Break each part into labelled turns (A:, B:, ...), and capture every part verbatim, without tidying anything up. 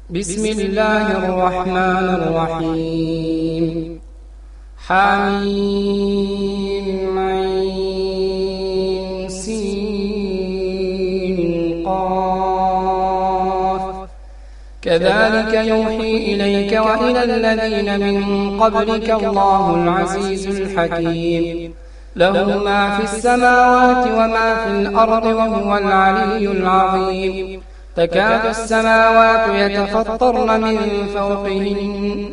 A: بسم الله الرحمن الرحيم. حميم عين سين قاف كذلك يوحي إليك وإلى الذين من قبلك الله العزيز الحكيم له ما في السماوات وما في الأرض وهو العلي العظيم. تكاد السماوات يتفطرن من فوقهن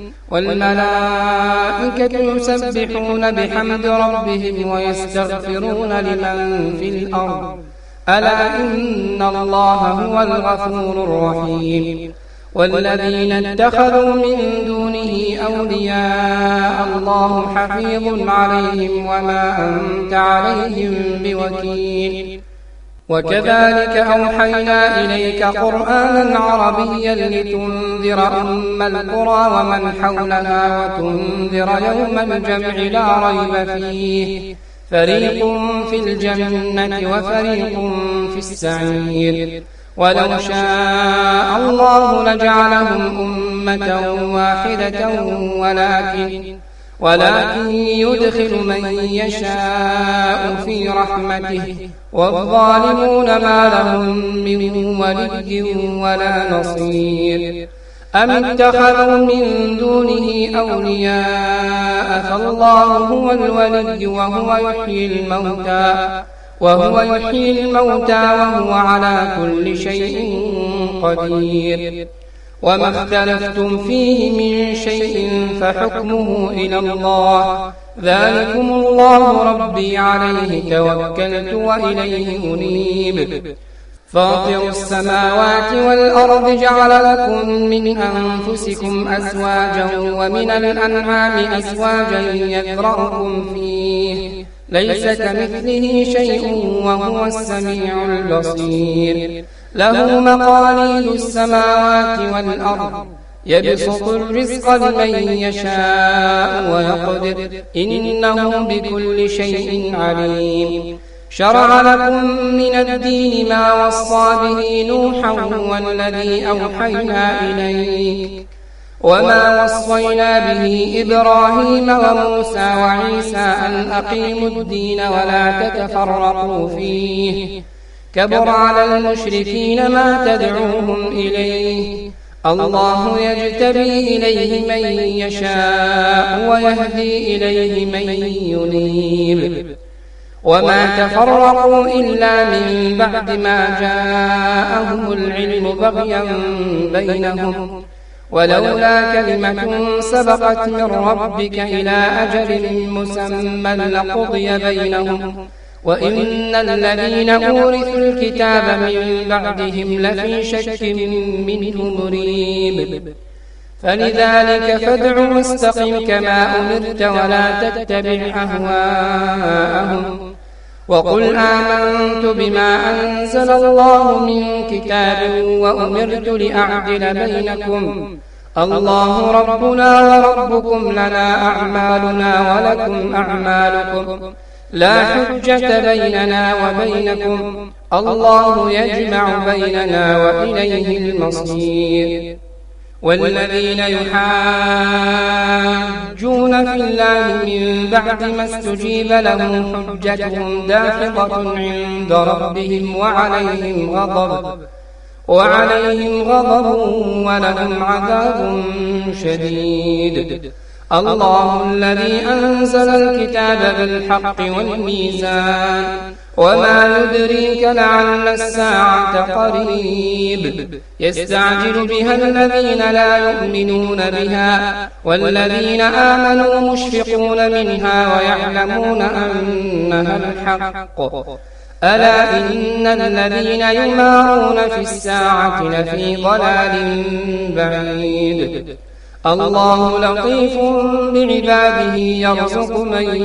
A: والملائكة يسبحون بحمد ربهم ويستغفرون لمن في الأرض ألا إن الله هو الغفور الرحيم. والذين اتخذوا من دونه أولياء الله حفيظ عليهم وما أنت عليهم بوكيل. وكذلك أوحينا إليك قرآنا عربيا لتنذر أم القرى ومن حولها وتنذر يوم الجمع لا ريب فيه فريق في الجنة وفريق في السعير. ولو شاء الله لجعلهم أمة واحدة ولكن ولكن يدخل من يشاء في رحمته والظالمون ما لهم من ولي ولا نصير. أم اتخذوا من دونه أولياء فالله هو الولي وهو يحيي الموتى وهو يحيي الموتى وهو على كل شيء قدير. وما اختلفتم فيه من شيء فحكمه إلى الله ذلكم الله ربي عليه توكلت وإليه أنيب. فاطر السماوات والأرض جعل لكم من أنفسكم أزواجا ومن الأنعام أزواجا يذرأكم فيه ليس كمثله شيء وهو السميع البصير. له مقاليد السماوات والأرض يبسط الرزق لمن يشاء ويقدر إنه بكل شيء عليم. شرع لكم من الدين ما وصى به نوحا والذي أوحينا إليك وما وصينا به إبراهيم وموسى وعيسى أن أقيموا الدين ولا تتفرقوا فيه كبر على المشركين ما تدعوهم إليه الله يجتبي إليه من يشاء ويهدي إليه من ينيب. وما تفرقوا إلا من بعد ما جاءهم العلم بغيا بينهم ولولا كلمة سبقت من ربك إلى أجل مسمى لقضي بينهم وإن الذين أورثوا الكتاب من بعدهم لفي شك منه مريب. فلذلك فادع واستقم كما أمرت ولا تتبع أهواءهم وقل آمنت بما أنزل الله من كتاب وأمرت لأعدل بينكم الله ربنا وربكم لنا أعمالنا ولكم أعمالكم لا حجة بيننا وبينكم الله يجمع بيننا وإليه المصير. والذين يحاجون في الله من بعد ما استجيب لهم حجتهم داحضة عند ربهم وعليهم غضب وعليهم غضب ولهم عذاب شديد. الله الذي أنزل الكتاب بالحق والميزان وما يدريك لعل الساعة قريب. يستعجل بها الذين لا يؤمنون بها والذين آمنوا مشفقون منها ويعلمون أنها الحق ألا إن الذين يمارون في الساعة لفي ضلال بعيد. الله لطيف بعباده يرزق من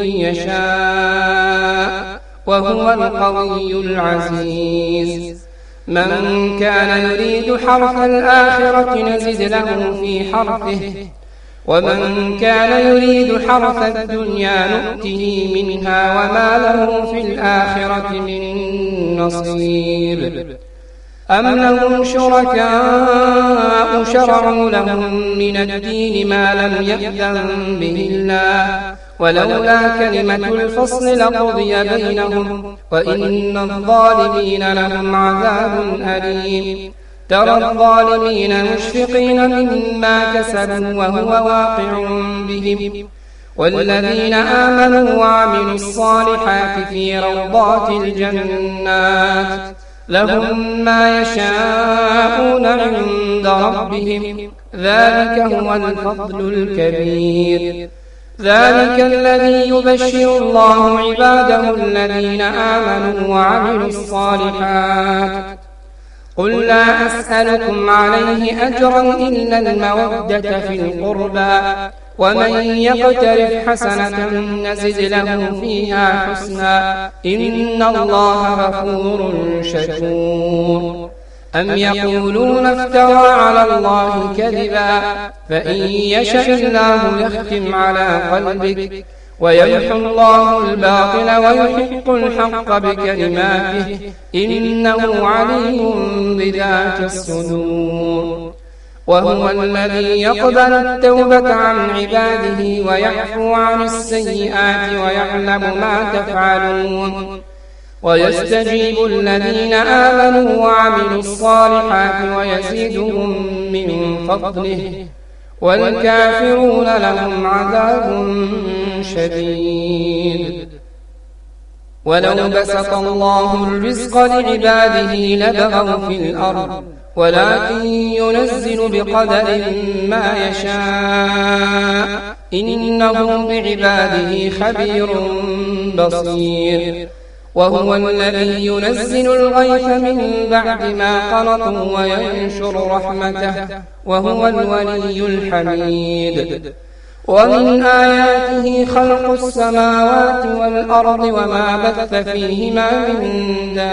A: يشاء وهو القوي العزيز. من كان يريد حرث الآخرة نزد له في حرثه ومن كان يريد حرث الدنيا نؤته منها وما له في الآخرة من نصيب. أم لهم شركاء شاءوا شرعوا لهم من الدين ما لم يأذن به الله ولولا كلمة الفصل لقضي بينهم وإن الظالمين لهم عذاب أليم ترى الظالمين مشفقين مما كسبوا وهو واقع بهم والذين آمنوا وعملوا الصالحات في روضات الجنات لهم ما يشاءون عند ربهم ذلك هو الفضل الكبير ذلك الذي يبشر الله عباده الذين آمنوا وعملوا الصالحات قل لا أسألكم عليه أجرا إلا المودة في القربى ومن يقترف حسنة نزد له فيها حسنا إن الله غفور شكور أم يقولون افترى على الله كذبا فإن يشاء الله يختم على قلبك ويمحو الله الباطل ويحق الحق بكلماته إنه عليم بذات الصدور وهو الذي يقبل التوبة عن عباده ويعفو عن السيئات ويعلم ما تفعلون ويستجيب الذين آمنوا وعملوا الصالحات ويزيدهم من فضله والكافرون لهم عذاب شديد ولو بسط الله الرزق لعباده لبغوا في الأرض ولكن ينزل بقدر ما يشاء إنه بعباده خبير بصير وهو الذي ينزل الغيث من بعد ما قنطوا وينشر رحمته وهو الولي الحميد ومن آياته خلق السماوات والأرض وما بث فيهما من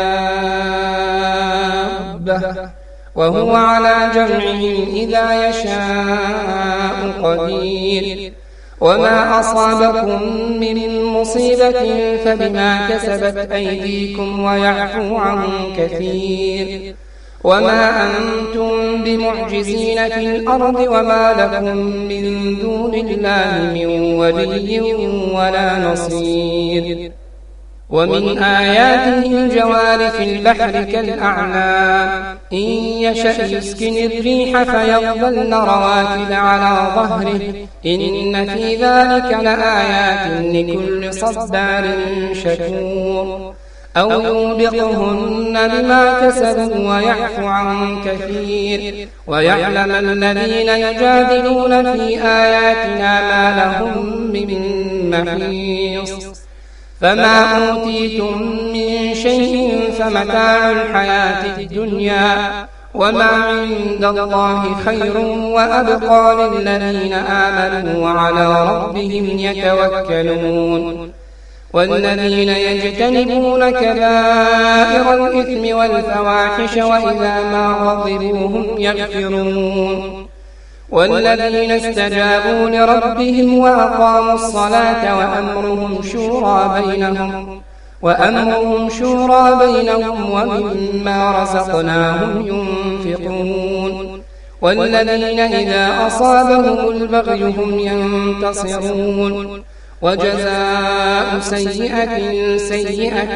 A: دابة وهو على جمعهم إذا يشاء قدير وما أصابكم من مصيبة فبما كسبت أيديكم ويعفو عن كثير وما أنتم بمعجزين في الأرض وما لكم من دون الله من ولي ولا نصير ومن آياته الجوار في البحر كالأعلام إن يشأ يسكن الريح فيظلن رواكد على ظهره إن في ذلك لآيات لكل صبار شكور أو يوبقهن بما كسبوا ويعفو عن كثير ويعلم الذين يجادلون في آياتنا ما لهم من محيص فما أوتيتم من شيء فمتاع الحياة الدنيا وما عند الله خير وأبقى للذين آمنوا وعلى ربهم يتوكلون والذين يجتنبون كبائر الإثم والفواحش وإذا ما غضبوا هم يغفرون والذين استجابوا لربهم وأقاموا الصلاة وأمرهم شورى بينهم وأمرهم شورى بينهم ومما رزقناهم ينفقون والذين إذا أصابهم البغي هم ينتصرون وجزاء سيئة سيئة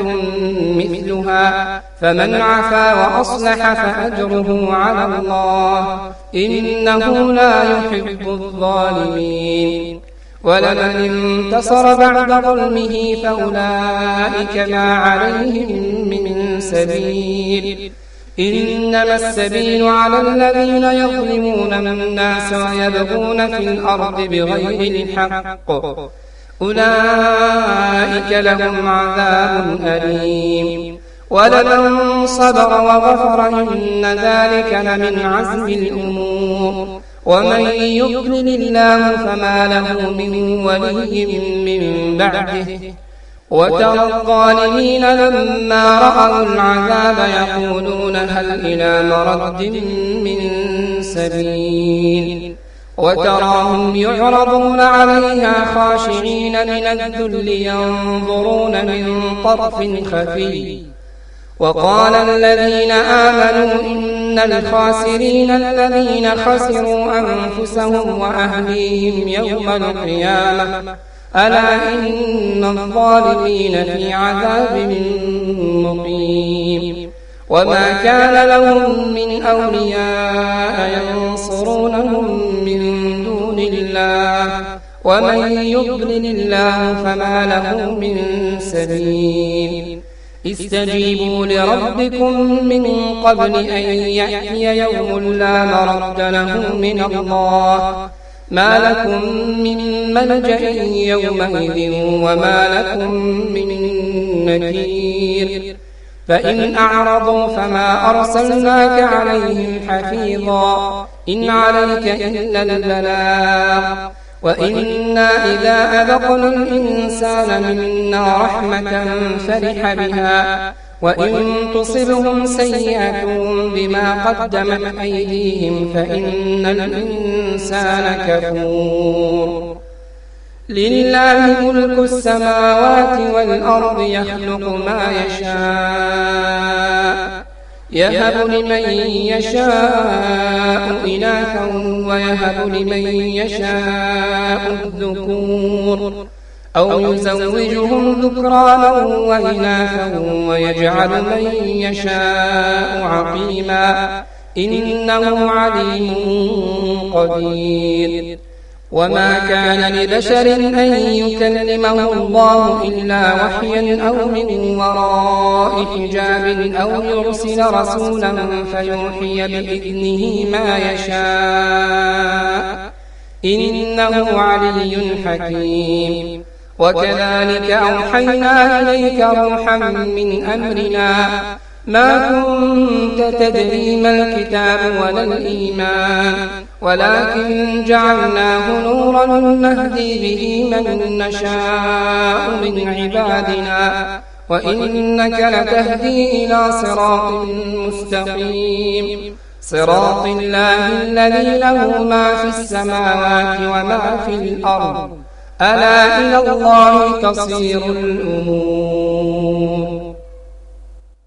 A: مثلها فمن عفا وأصلح فأجره على الله إنه لا يحب الظالمين ولمن انتصر بعد ظلمه فأولئك ما عليهم من سبيل إنما السبيل على الذين يظلمون الناس ويبغون في الأرض بغير الحق أولئك لهم عذاب أليم ولمن صبر وغفر إن ذلك لمن عزم الأمور ومن يضلل الله فما له من ولي من بعده وترى الظالمين لما رأوا العذاب يقولون هل إلى مرد من سبيل وتراهم يعرضون عليها خاشعين من الذل ينظرون من طرف خفي وقال الذين آمنوا إن إن الخاسرين الذين خسروا أنفسهم وأهليهم يوم القيامة ألا إن الظالمين في عذاب مقيم وما كان لهم من أولياء ينصرونهم من دون الله ومن يضلل الله فما له من سبيل استجيبوا لربكم من قبل أن يأتي يوم لا مرد له من الله ما لكم من ملجأ يومئذ وما لكم من نكير فإن أعرضوا فما أرسلناك عليهم حفيظا إن عليك إلا البلاغ وإنا إذا أذقنا الإنسان منا رحمة فرح بها وإن تصبهم سيئة بما قدمت أيديهم فإن الإنسان كفور لله ملك السماوات والأرض يخلق ما يشاء يهب لمن يشاء إناثا ويهب لمن يشاء الذكور أو يزوجهم ذكرانا وإناثا ويجعل من يشاء عقيما إنه عليم قدير وما كان لبشر أن يكلمه الله إلا وحيا أو من وراء حجاب أو يرسل رسولا فيوحي بإذنه ما يشاء إنه علي حكيم وكذلك أوحينا إليك روحا من أمرنا ما كنت تدري ما الكتاب ولا الإيمان ولكن جعلناه نورا نهدي به من نشاء من عبادنا وإنك لتهدي إلى صراط مستقيم صراط الله الذي له ما في السماوات وما في الأرض ألا إلى الله تصير الأمور